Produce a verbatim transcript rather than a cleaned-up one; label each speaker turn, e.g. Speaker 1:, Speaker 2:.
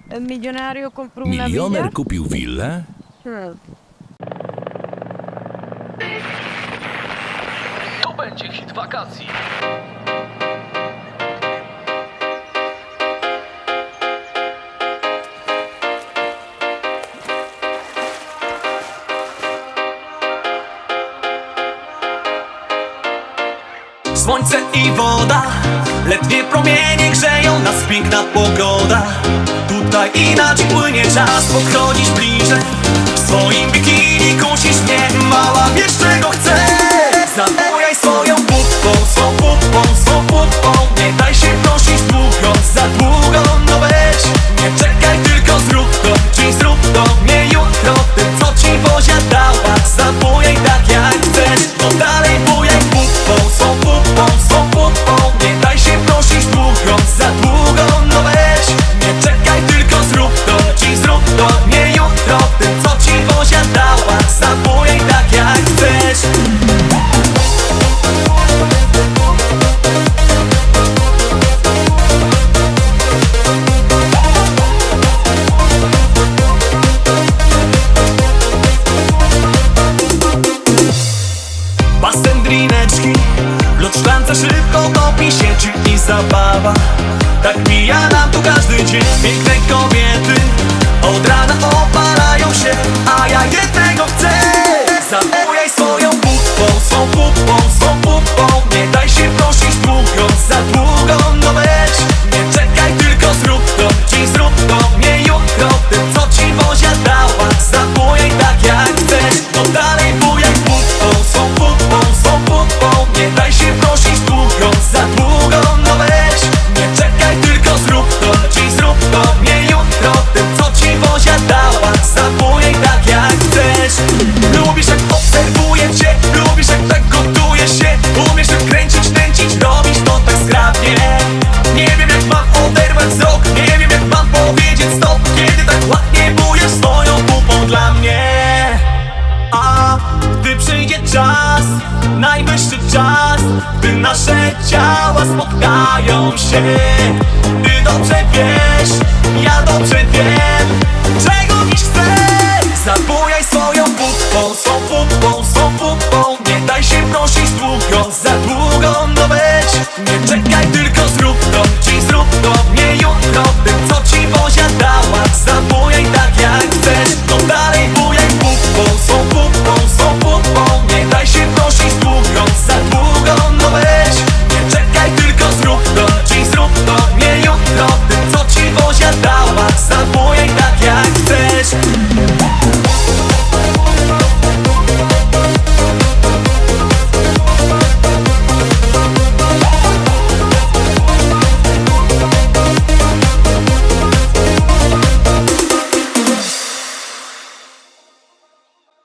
Speaker 1: milionario compró una
Speaker 2: Milioner
Speaker 1: villa.
Speaker 2: kupił willę?
Speaker 1: Hmm.
Speaker 3: To będzie hit wakacji.
Speaker 4: Słońce i woda, letnie promienie grzeją nas, piękna pogoda. Tutaj inaczej płynie czas, podchodzisz bliżej. W swoim bikini kusisz mnie, mała, wiesz czego chcę. Zabujaj swoją pupą, swą pupą, swą pupą. Nie daj się prosić długo, za długo, no weź. Nie czekaj, tylko zrób to, dziś zrób to, nie jutro. Tym co ci Bozia dała, zabujaj tak jak chcesz. No dalej bujaj pupą, swą pupą, swą pupą. Nie daj się prosić długo, za długo, no weź. Nie czekaj, tylko zrób to, dziś zrób to, nie jutro. Tym co ci Bozia dała, zabujaj tak jak chcesz. Basen, drineczki, lód w szklance szybko topi się, czyli zabawa. Tak mija nam tu każdy dzień. Piękne kobiety od rana opalają się, a ja jednego chcę. Zabujaj swoją pupą, swą pupą, swą pupą. Nie daj się prosić długo, za długo, no weź. Nie czekaj, tylko zrób to, dziś zrób to, nie jutro. Tym co ci Bozia dała, zabujaj tak jak chcesz. No dalej bujaj pupą, swą pupą, swą pupą. Nie daj się prosić długo, za długo, no weź. Nie czekaj, tylko zrób to, dziś zrób to, nie jutro. Tym co ci Bozia dała, zabujaj tak jak chcesz. Lubisz jak obserwuję cię, lubisz jak tak gotuje się. Umiesz jak kręcić, nęcić, robisz to tak zgrabnie. Nie wiem jak mam oderwać wzrok, nie wiem jak mam powiedzieć stop, kiedy tak ładnie bujesz swoją pupą dla mnie. A gdy przyjdzie czas, najwyższy czas, by nasze ciała spotkają się. Ty dobrze wiesz, ja dobrze wiem, czego dziś chcę. Zabujaj swoją pupą, swą pupą, swą pupą. Nie daj się prosić długo, za długo, no weź. Nie czekaj,